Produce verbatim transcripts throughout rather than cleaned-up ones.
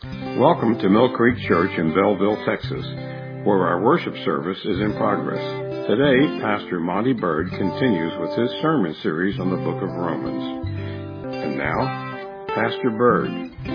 Welcome to Mill Creek Church in Belleville, Texas, where our worship service is in progress. Today, Pastor Monty Bird continues with his sermon series on the book of Romans. And now, Pastor Bird.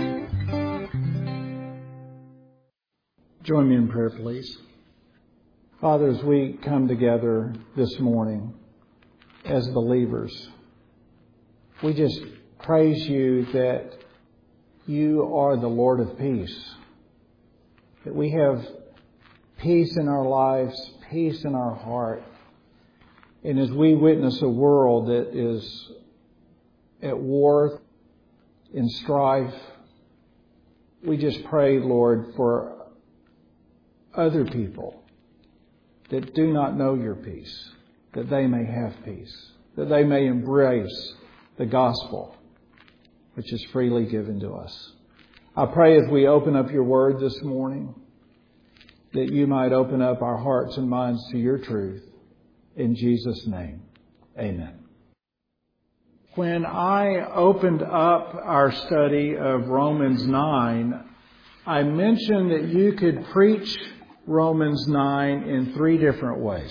Join me in prayer, please. Father, as we come together this morning as believers, we just praise you that you are the Lord of peace, that we have peace in our lives, peace in our heart. And as we witness a world that is at war, in strife, we just pray, Lord, for other people that do not know your peace, that they may have peace, that they may embrace the gospel, which is freely given to us. I pray as we open up your word this morning, that you might open up our hearts and minds to your truth. In Jesus' name, amen. When I opened up our study of Romans nine, I mentioned that you could preach Romans nine in three different ways.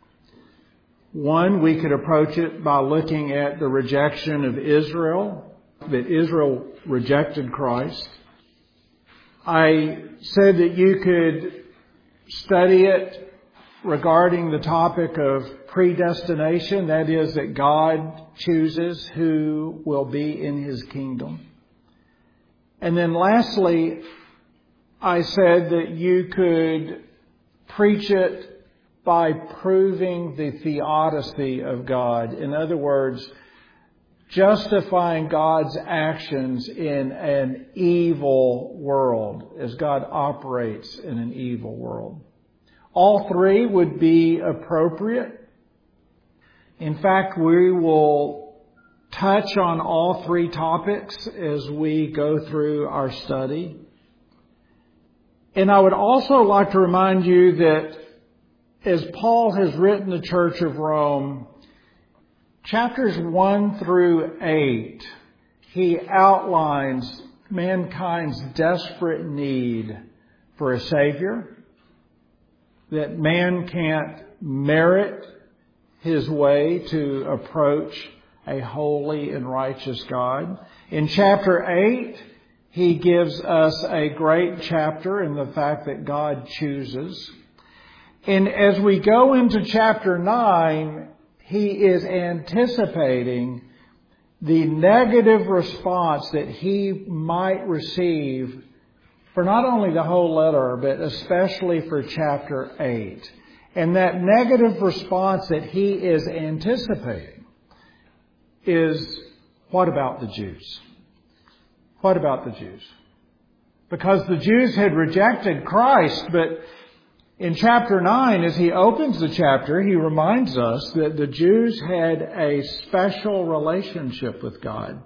One, we could approach it by looking at the rejection of Israel, that Israel rejected Christ. I said that you could study it regarding the topic of predestination, that is, that God chooses who will be in His kingdom. And then lastly, I said that you could preach it by proving the theodicy of God. In other words, justifying God's actions in an evil world, as God operates in an evil world. All three would be appropriate. In fact, we will touch on all three topics as we go through our study. And I would also like to remind you that as Paul has written the Church of Rome, chapters one through eight, he outlines mankind's desperate need for a Savior, that man can't merit his way to approach a holy and righteous God. In chapter eight, he gives us a great chapter in the fact that God chooses. And as we go into chapter nine, he is anticipating the negative response that he might receive for not only the whole letter, but especially for chapter eight. And that negative response that he is anticipating is, what about the Jews? What about the Jews? Because the Jews had rejected Christ, but in chapter nine, as he opens the chapter, he reminds us that the Jews had a special relationship with God.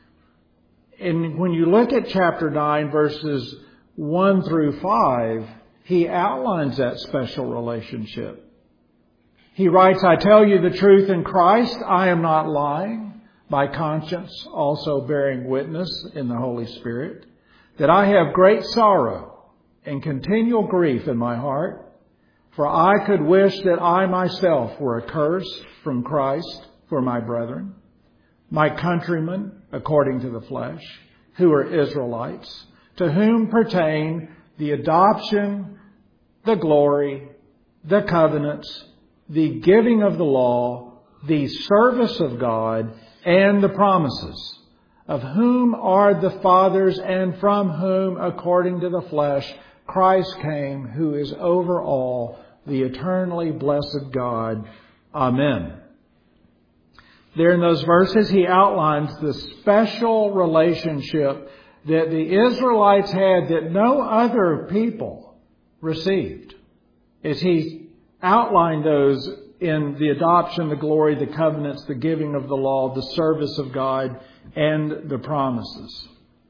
And when you look at chapter nine, verses one through five, he outlines that special relationship. He writes, I tell you the truth in Christ, I am not lying, my conscience also bearing witness in the Holy Spirit, that I have great sorrow and continual grief in my heart. For I could wish that I myself were accursed from Christ for my brethren, my countrymen according to the flesh, who are Israelites, to whom pertain the adoption, the glory, the covenants, the giving of the law, the service of God, and the promises, of whom are the fathers, and from whom, according to the flesh, Christ came, who is over all, the eternally blessed God. Amen. There in those verses, he outlines the special relationship that the Israelites had that no other people received. As he outlined those in the adoption, the glory, the covenants, the giving of the law, the service of God, and the promises.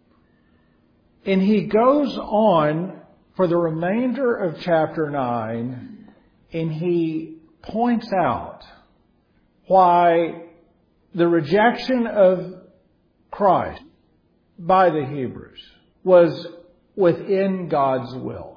And he goes on for the remainder of chapter nine, and he points out why the rejection of Christ by the Hebrews was within God's will.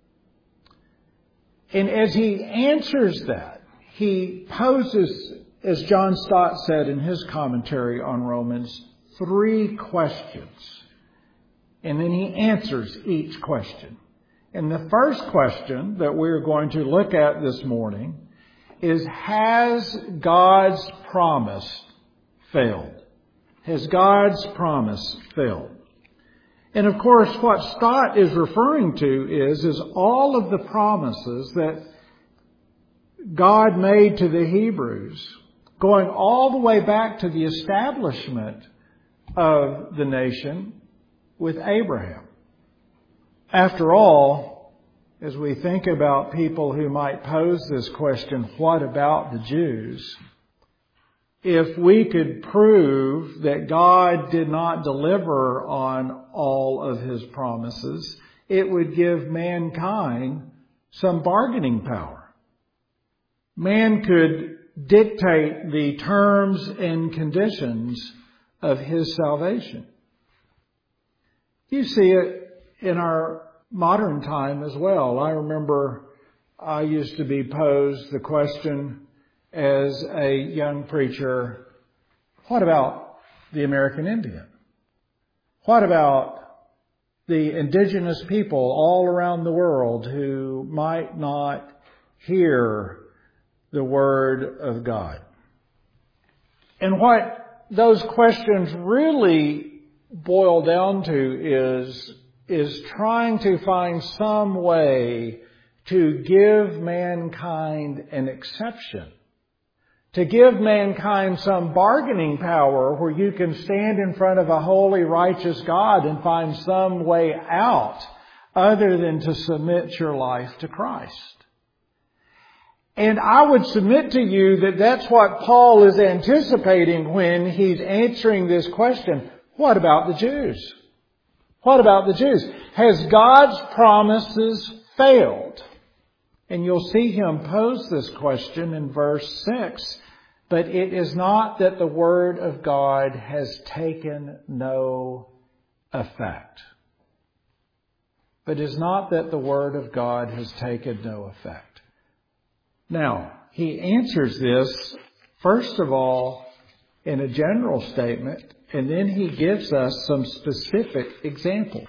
And as he answers that, he poses, as John Stott said in his commentary on Romans, three questions. And then he answers each question. And the first question that we're going to look at this morning is, has God's promise failed? Has God's promise failed? And of course, what Stott is referring to is, is all of the promises that God made to the Hebrews, going all the way back to the establishment of the nation with Abraham. After all, as we think about people who might pose this question, what about the Jews? If we could prove that God did not deliver on all of His promises, it would give mankind some bargaining power. Man could dictate the terms and conditions of His salvation. You see it in our modern time as well. I remember I used to be posed the question as a young preacher, what about the American Indian? What about the indigenous people all around the world who might not hear the Word of God? And what those questions really boil down to is, is trying to find some way to give mankind an exception. To give mankind some bargaining power where you can stand in front of a holy, righteous God and find some way out other than to submit your life to Christ. And I would submit to you that that's what Paul is anticipating when he's answering this question. What about the Jews? What about the Jews? Has God's promises failed? And you'll see him pose this question in verse six. But it is not that the Word of God has taken no effect. But it is not that the Word of God has taken no effect. Now, he answers this, first of all, in a general statement, and then he gives us some specific examples.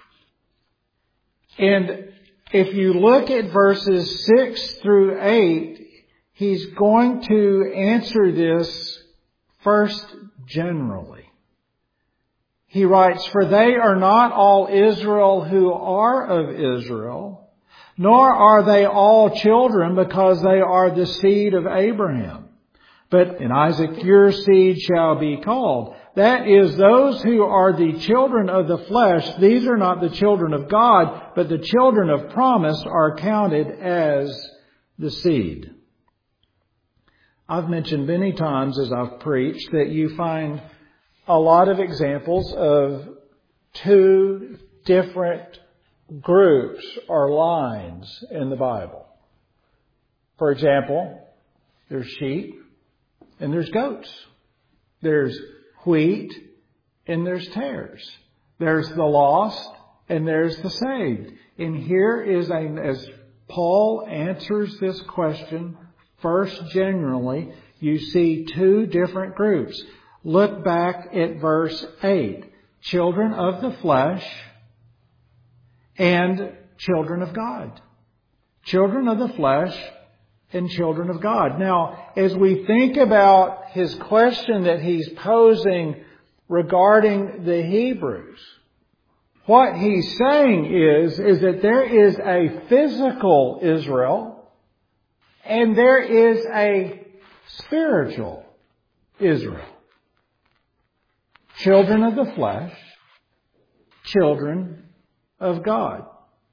And if you look at verses six through eight, he's going to answer this first generally. He writes, "For they are not all Israel who are of Israel, nor are they all children because they are the seed of Abraham. But in Isaac your seed shall be called. That is, those who are the children of the flesh, these are not the children of God, but the children of promise are counted as the seed." I've mentioned many times as I've preached that you find a lot of examples of two different groups or lines in the Bible. For example, there's sheep and there's goats. There's wheat and there's tares. There's the lost and there's the saved. And here is, a, as Paul answers this question, first generally, you see two different groups. Look back at verse eight. Children of the flesh and children of God. Children of the flesh and children of God. Now, as we think about his question that he's posing regarding the Hebrews, what he's saying is, is that there is a physical Israel and there is a spiritual Israel. Children of the flesh, children of God.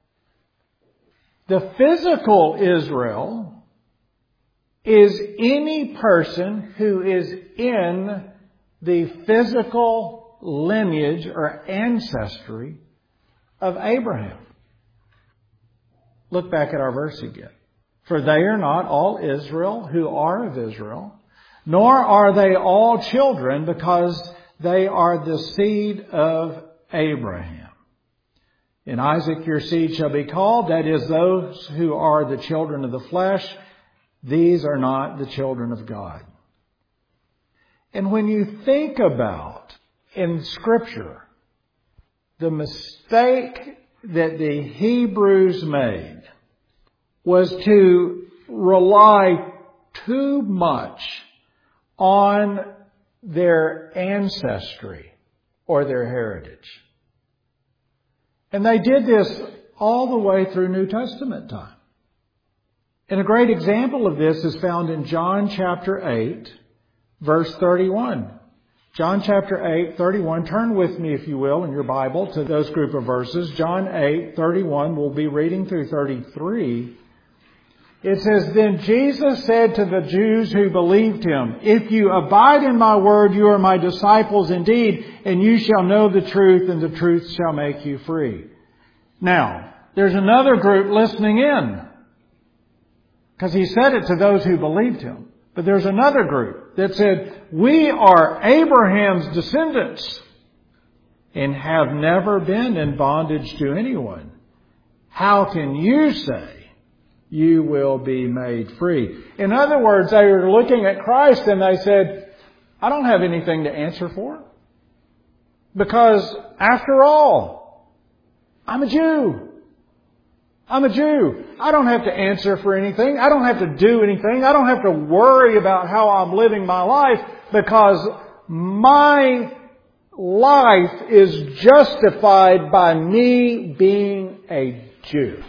The physical Israel is any person who is in the physical lineage or ancestry of Abraham. Look back at our verse again. For they are not all Israel who are of Israel, nor are they all children because they are the seed of Abraham. In Isaac your seed shall be called, that is, those who are the children of the flesh. These are not the children of God. And when you think about, in Scripture, the mistake that the Hebrews made was to rely too much on their ancestry or their heritage. And they did this all the way through New Testament time. And a great example of this is found in John chapter eight, verse thirty-one. John chapter eight, thirty-one. Turn with me, if you will, in your Bible to those group of verses. John eight, thirty-one. We'll be reading through thirty-three. It says, Then Jesus said to the Jews who believed him, If you abide in my word, you are my disciples indeed, and you shall know the truth, and the truth shall make you free. Now, there's another group listening in, because he said it to those who believed him. But there's another group that said, We are Abraham's descendants and have never been in bondage to anyone. How can you say you will be made free? In other words, they were looking at Christ and they said, I don't have anything to answer for. Because after all, I'm a Jew. I'm a Jew. I don't have to answer for anything. I don't have to do anything. I don't have to worry about how I'm living my life, because my life is justified by me being a Jew.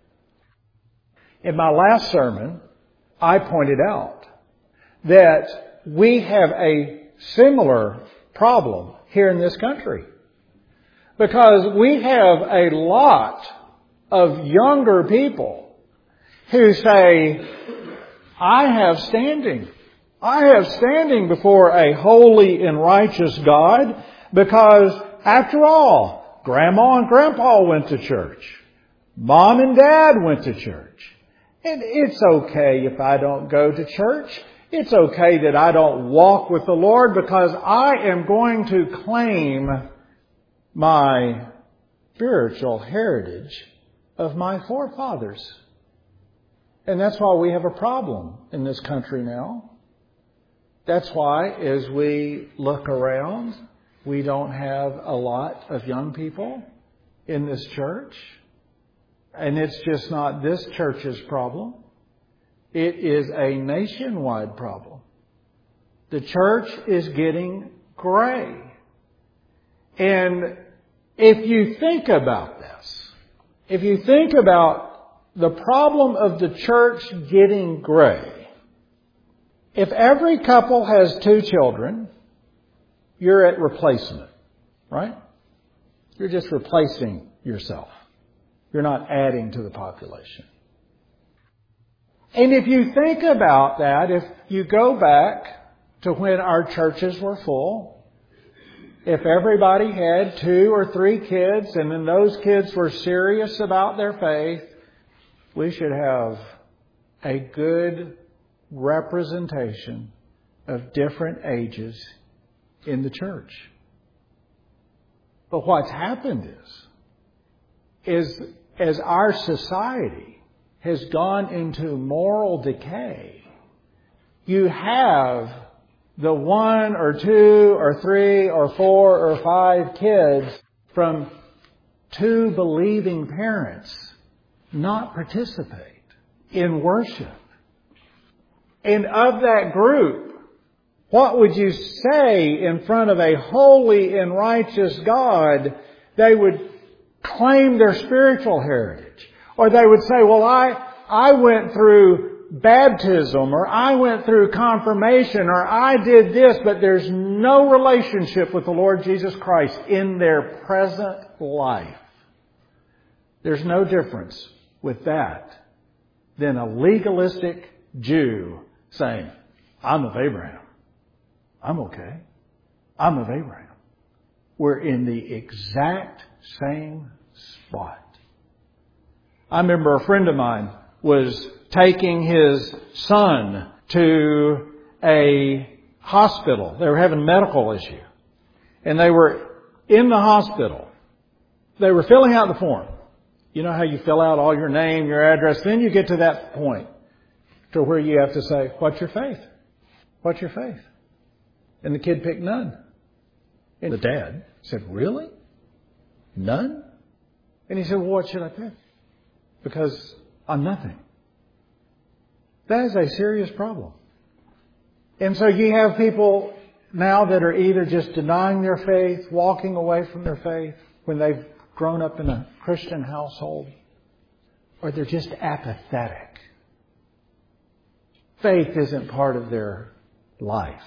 In my last sermon, I pointed out that we have a similar problem here in this country, because we have a lot of younger people who say, I have standing. I have standing before a holy and righteous God, because after all, Grandma and Grandpa went to church. Mom and Dad went to church. And it's okay if I don't go to church. It's okay that I don't walk with the Lord, because I am going to claim my spiritual heritage of my forefathers. And that's why we have a problem in this country now. That's why, as we look around, we don't have a lot of young people in this church. And it's just not this church's problem. It is a nationwide problem. The church is getting gray. And if you think about this, if you think about the problem of the church getting gray, if every couple has two children, you're at replacement, right? You're just replacing yourself. You're not adding to the population. And if you think about that, if you go back to when our churches were full, if everybody had two or three kids and then those kids were serious about their faith, we should have a good representation of different ages in the church. But what's happened is, is as our society has gone into moral decay, you have the one or two or three or four or five kids from two believing parents not participate in worship. And of that group, what would you say in front of a holy and righteous God? They would claim their spiritual heritage. Or they would say, well, I, I went through baptism, or I went through confirmation, or I did this, but there's no relationship with the Lord Jesus Christ in their present life. There's no difference with that than a legalistic Jew saying, I'm of Abraham. I'm okay. I'm of Abraham. We're in the exact same spot. I remember a friend of mine was taking his son to a hospital. They were having a medical issue. And they were in the hospital. They were filling out the form. You know how you fill out all your name, your address, then you get to that point to where you have to say, what's your faith? What's your faith? And the kid picked none. And the dad said, really? None? And he said, well, what should I pick? Because I'm nothing. That is a serious problem. And so you have people now that are either just denying their faith, walking away from their faith when they've grown up in a Christian household, or they're just apathetic. Faith isn't part of their life.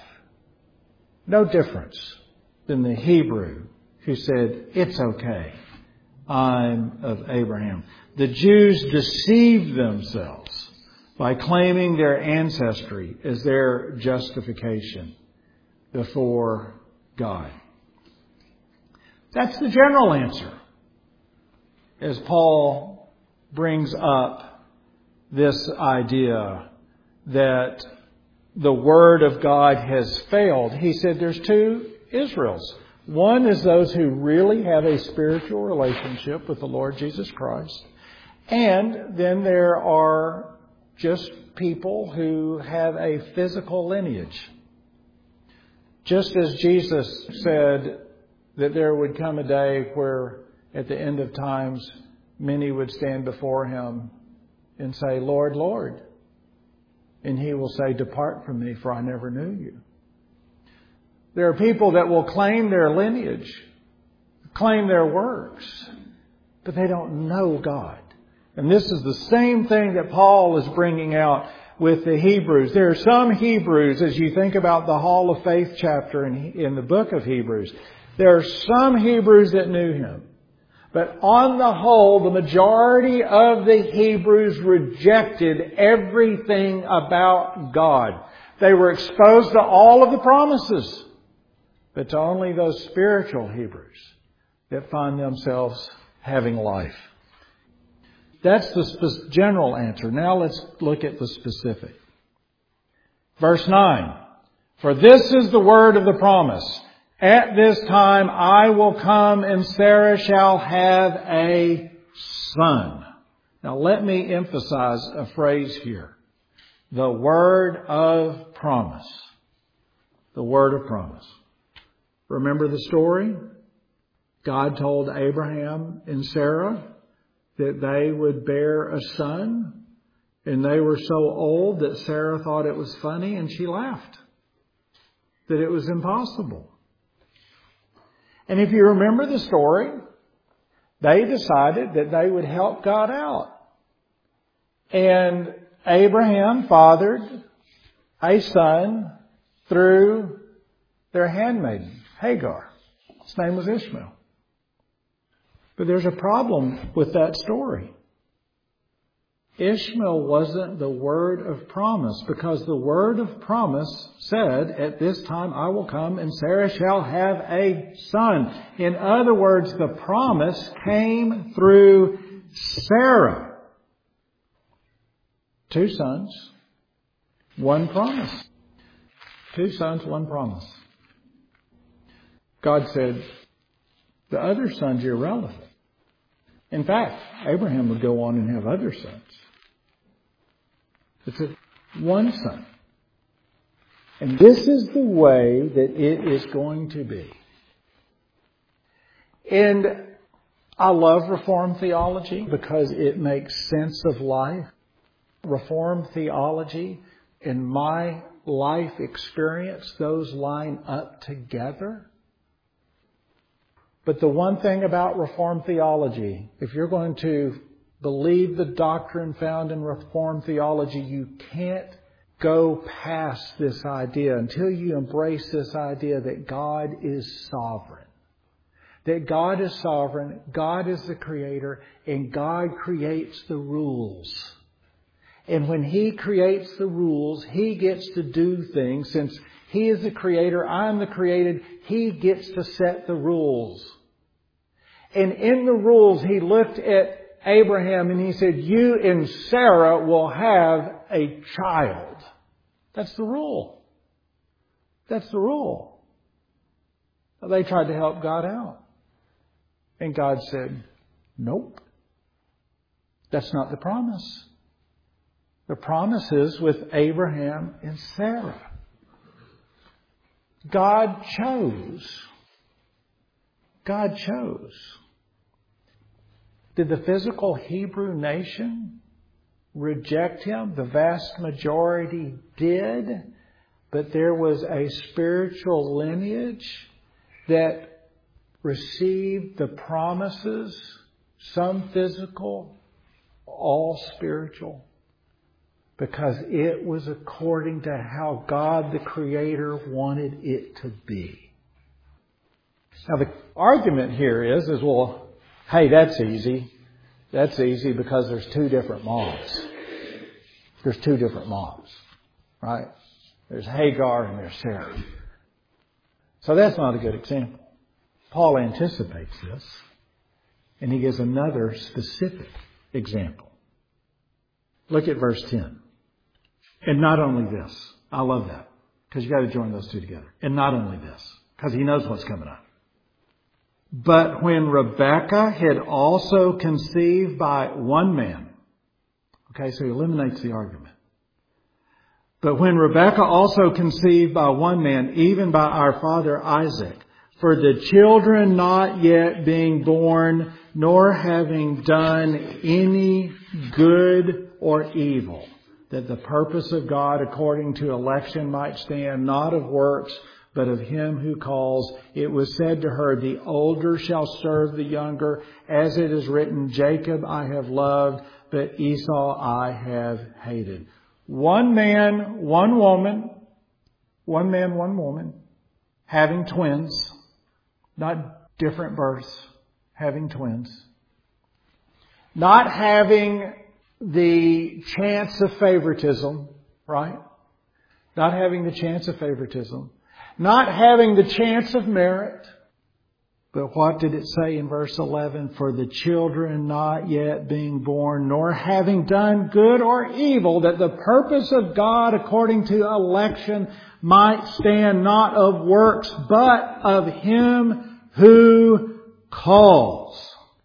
No difference than the Hebrew who said, it's okay, I'm of Abraham. The Jews deceived themselves by claiming their ancestry as their justification before God. That's the general answer, as Paul brings up this idea that the Word of God has failed. He said there's two Israels. One is those who really have a spiritual relationship with the Lord Jesus Christ. And then there are just people who have a physical lineage. Just as Jesus said that there would come a day where at the end of times many would stand before Him and say, Lord, Lord. And He will say, depart from me, for I never knew you. There are people that will claim their lineage, claim their works, but they don't know God. And this is the same thing that Paul is bringing out with the Hebrews. There are some Hebrews, as you think about the Hall of Faith chapter in, in the book of Hebrews, there are some Hebrews that knew Him. But on the whole, the majority of the Hebrews rejected everything about God. They were exposed to all of the promises, but to only those spiritual Hebrews that find themselves having life. That's the general answer. Now let's look at the specific. Verse nine. For this is the word of the promise. At this time I will come and Sarah shall have a son. Now let me emphasize a phrase here. The word of promise. The word of promise. Remember the story? God told Abraham and Sarah that they would bear a son. And they were so old that Sarah thought it was funny and she laughed. That it was impossible. And if you remember the story, they decided that they would help God out. And Abraham fathered a son through their handmaiden, Hagar. His name was Ishmael. But there's a problem with that story. Ishmael wasn't the word of promise, because the word of promise said, at this time I will come and Sarah shall have a son. In other words, the promise came through Sarah. Two sons, one promise. Two sons, one promise. God said, the other son's irrelevant. In fact, Abraham would go on and have other sons. It's a one son. And this is the way that it is going to be. And I love Reformed theology because it makes sense of life. Reformed theology and my life experience, those line up together. But the one thing about Reformed theology, if you're going to believe the doctrine found in Reformed theology, you can't go past this idea until you embrace this idea that God is sovereign. That God is sovereign, God is the creator, and God creates the rules. And when He creates the rules, He gets to do things. Since He is the creator, I'm the created, He gets to set the rules. And in the rules, He looked at Abraham and He said, you and Sarah will have a child. That's the rule. That's the rule. They tried to help God out. And God said, nope. That's not the promise. The promise is with Abraham and Sarah. God chose. God chose. Did the physical Hebrew nation reject Him? The vast majority did. But there was a spiritual lineage that received the promises, some physical, all spiritual, because it was according to how God the Creator wanted it to be. Now the argument here is, is well, hey, that's easy. That's easy because there's two different moms. There's two different moms, right? There's Hagar and there's Sarah. So that's not a good example. Paul anticipates this, and he gives another specific example. Look at verse ten. And not only this. I love that, because you've got to join those two together. And not only this, because he knows what's coming up. But when Rebekah had also conceived by one man. Okay, so he eliminates the argument. But when Rebekah also conceived by one man, even by our father Isaac, for the children not yet being born, nor having done any good or evil, that the purpose of God according to election might stand, not of works, but of Him who calls, it was said to her, the older shall serve the younger, as it is written, Jacob I have loved, but Esau I have hated. One man, one woman, one man, one woman, having twins, not different births, having twins, not having the chance of favoritism, right? Not having the chance of favoritism, not having the chance of merit. But what did it say in verse eleven? For the children not yet being born, nor having done good or evil, that the purpose of God according to election might stand, not of works, but of Him who calls.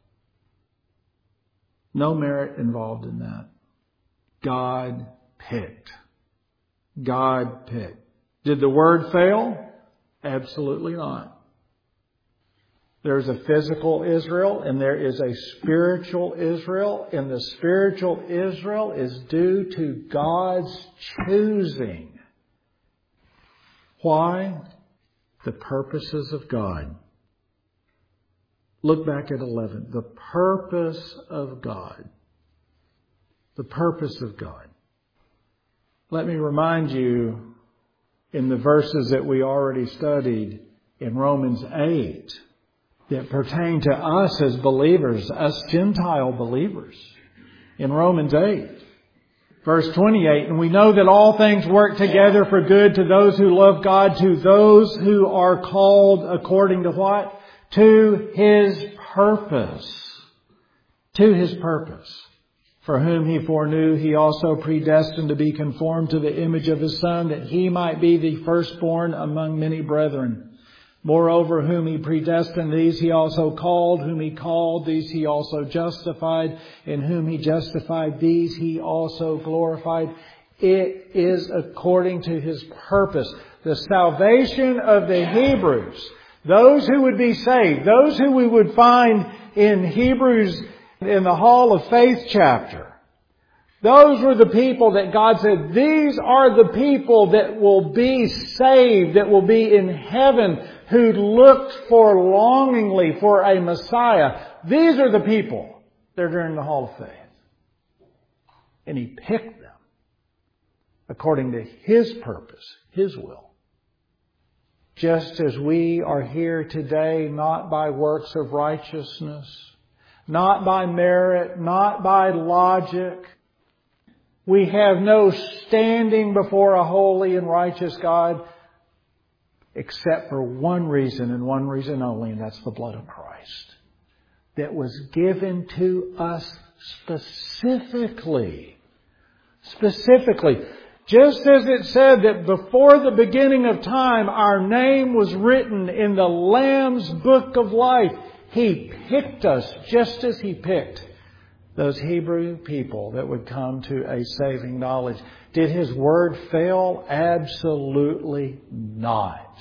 No merit involved in that. God picked. God picked. Did the word fail? Absolutely not. There's a physical Israel and there is a spiritual Israel, and the spiritual Israel is due to God's choosing. Why? The purposes of God. Look back at eleven. The purpose of God. The purpose of God. Let me remind you, in the verses that we already studied in Romans eight, that pertain to us as believers, us Gentile believers. In Romans eight, verse twenty-eight, and we know that all things work together for good to those who love God, to those who are called according to what? To His purpose. To His purpose. For whom He foreknew, He also predestined to be conformed to the image of His Son, that He might be the firstborn among many brethren. Moreover, whom He predestined, these He also called. Whom He called, these He also justified. And whom He justified, these He also glorified. It is according to His purpose. The salvation of the Hebrews, those who would be saved, those who we would find in Hebrews in the Hall of Faith chapter. Those were the people that God said, these are the people that will be saved, that will be in heaven, who looked for longingly for a Messiah. These are the people that are in the Hall of Faith. And He picked them according to His purpose, His will. Just as we are here today, not by works of righteousness, not by merit, not by logic. We have no standing before a holy and righteous God except for one reason and one reason only, and that's the blood of Christ that was given to us specifically. Specifically. Just as it said that before the beginning of time, our name was written in the Lamb's book of life. He picked us just as He picked those Hebrew people that would come to a saving knowledge. Did His Word fail? Absolutely not.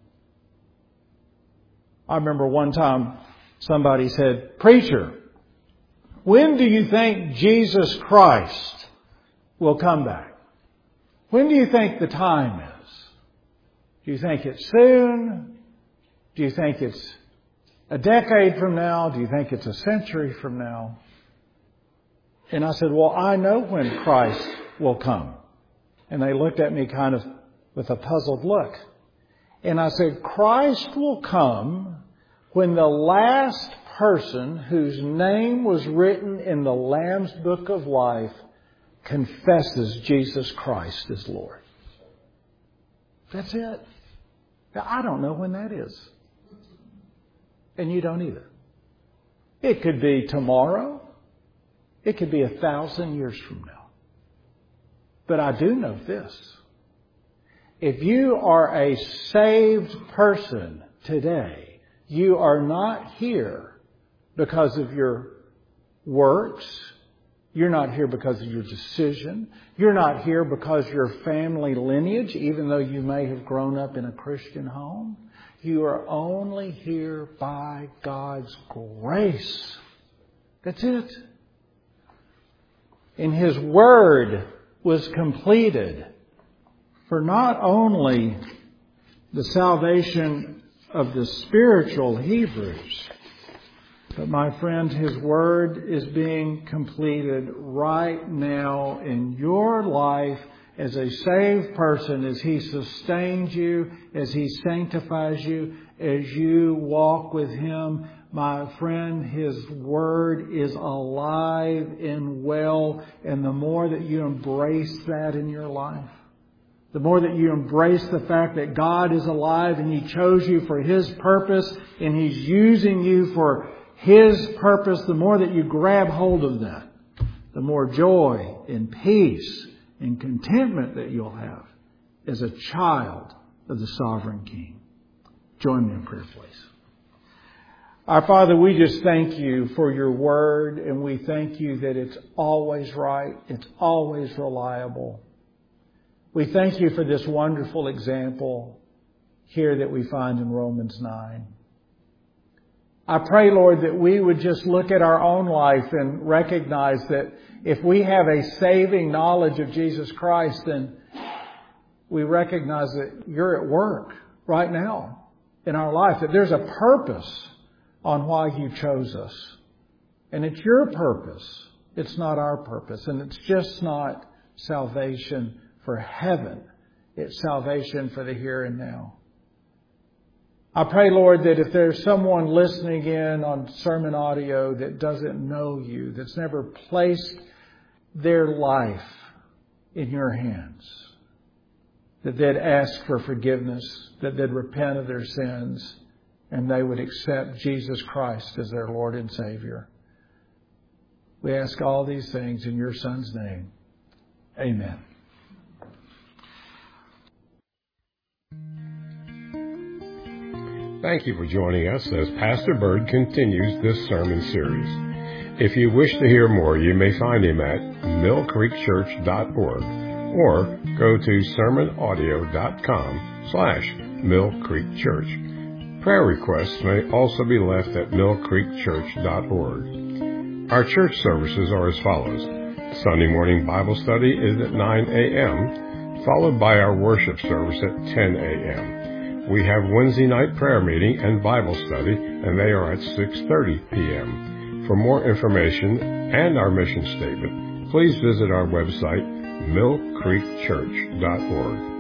I remember one time somebody said, "Preacher, when do you think Jesus Christ will come back? When do you think the time is? Do you think it's soon? Do you think it's a decade from now? Do you think it's a century from now?" And I said, "Well, I know when Christ will come." And they looked at me kind of with a puzzled look. And I said, "Christ will come when the last person whose name was written in the Lamb's Book of Life confesses Jesus Christ as Lord." That's it. Now, I don't know when that is. And you don't either. It could be tomorrow. It could be a thousand years from now. But I do know this. If you are a saved person today, you are not here because of your works. You're not here because of your decision. You're not here because of your family lineage, even though you may have grown up in a Christian home. You are only here by God's grace. That's it. And His Word was completed for not only the salvation of the spiritual Hebrews, but my friend, His Word is being completed right now in your life as a saved person, as He sustains you, as He sanctifies you, as you walk with Him. My friend, His Word is alive and well, and the more that you embrace that in your life, the more that you embrace the fact that God is alive and He chose you for His purpose and He's using you for His purpose, the more that you grab hold of that, the more joy and peace and contentment that you'll have as a child of the sovereign King. Join me in prayer, please. Our Father, we just thank You for Your Word, and we thank You that it's always right, it's always reliable. We thank You for this wonderful example here that we find in Romans nine. I pray, Lord, that we would just look at our own life and recognize that if we have a saving knowledge of Jesus Christ, then we recognize that You're at work right now in our life, that there's a purpose on why You chose us. And it's Your purpose. It's not our purpose. And it's just not salvation for heaven. It's salvation for the here and now. I pray, Lord, that if there's someone listening in on sermon audio that doesn't know You, that's never placed their life in Your hands, that they'd ask for forgiveness, that they'd repent of their sins, and they would accept Jesus Christ as their Lord and Savior. We ask all these things in Your Son's name. Amen. Thank you for joining us as Pastor Bird continues this sermon series. If you wish to hear more, you may find him at mill creek church dot org or go to sermon audio dot com slash mill creek church. Prayer requests may also be left at mill creek church dot org. Our church services are as follows. Sunday morning Bible study is at nine a.m., followed by our worship service at ten a.m. We have Wednesday night prayer meeting and Bible study, and they are at six thirty p.m. For more information and our mission statement, please visit our website, mill creek church dot org.